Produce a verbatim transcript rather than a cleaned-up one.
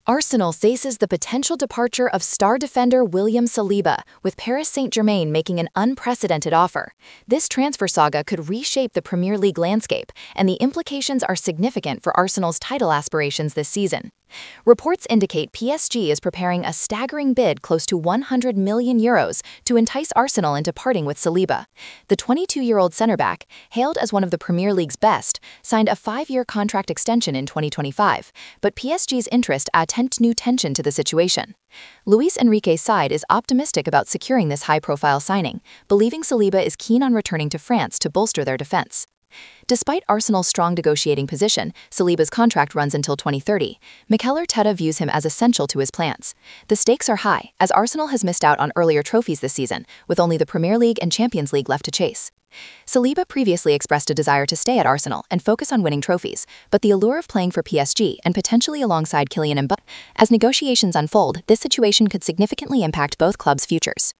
Arsenal faces the potential departure of star defender William Saliba, with Paris Saint-Germain making an unprecedented offer. This transfer saga could reshape the Premier League landscape, and the implications are significant for Arsenal's title aspirations this season. Reports indicate P S G is preparing a staggering bid close to one hundred million euros to entice Arsenal into parting with Saliba. The twenty-two-year-old centre-back, hailed as one of the Premier League's best, signed a five-year contract extension in twenty twenty-five, but P S G's interest adds new tension to the situation. Luis Enrique's side is optimistic about securing this high-profile signing, believing Saliba is keen on returning to France to bolster their defense. Despite Arsenal's strong negotiating position, Saliba's contract runs until twenty thirty. Mikel Arteta views him as essential to his plans. The stakes are high, as Arsenal has missed out on earlier trophies this season, with only the Premier League and Champions League left to chase. Saliba previously expressed a desire to stay at Arsenal and focus on winning trophies, but the allure of playing for P S G and potentially alongside Kylian Mbappé. As negotiations unfold, this situation could significantly impact both clubs' futures.